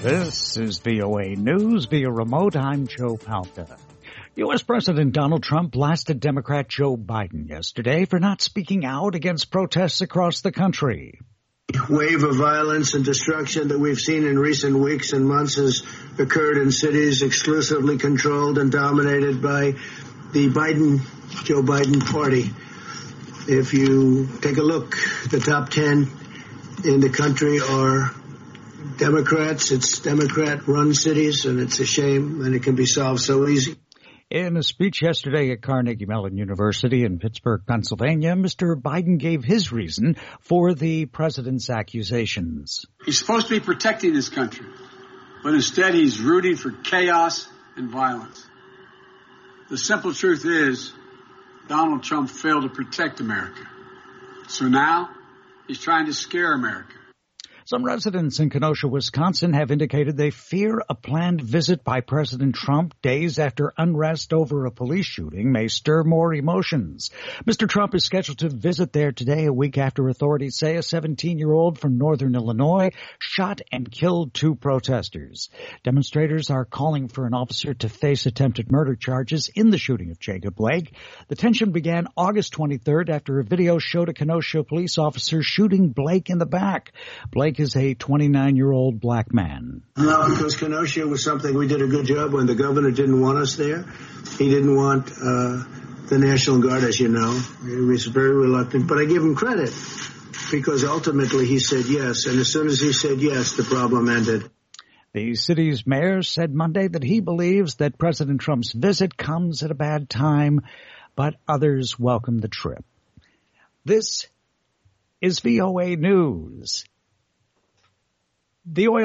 This is VOA News via remote. I'm Joe Palca. U.S. President Donald Trump blasted Democrat Joe Biden yesterday for not speaking out against protests across the country. The wave of violence and destruction that we've seen in recent weeks and months has occurred in cities exclusively controlled and dominated by the Joe Biden party. If you take a look, the top 10 in the country are Democrats. It's Democrat-run cities, and it's a shame, and it can be solved so easy. In a speech yesterday at Carnegie Mellon University in Pittsburgh, Pennsylvania, Mr. Biden gave his reason for the president's accusations. He's supposed to be protecting this country, but instead he's rooting for chaos and violence. The simple truth is, Donald Trump failed to protect America. So now he's trying to scare America. Some residents in Kenosha, Wisconsin have indicated they fear a planned visit by President Trump days after unrest over a police shooting may stir more emotions. Mr. Trump is scheduled to visit there today, a week after authorities say a 17-year-old from northern Illinois shot and killed two protesters. Demonstrators are calling for an officer to face attempted murder charges in the shooting of Jacob Blake. The tension began August 23rd after a video showed a Kenosha police officer shooting Blake in the back. Blake is a 29-year-old black man. No, because Kenosha was something we did a good job when the governor didn't want us there. He didn't want the National Guard, as you know. He was very reluctant, but I give him credit because ultimately he said yes, and as soon as he said yes, the problem ended. The city's mayor said Monday that he believes that President Trump's visit comes at a bad time, but others welcome the trip. This is VOA News. The oil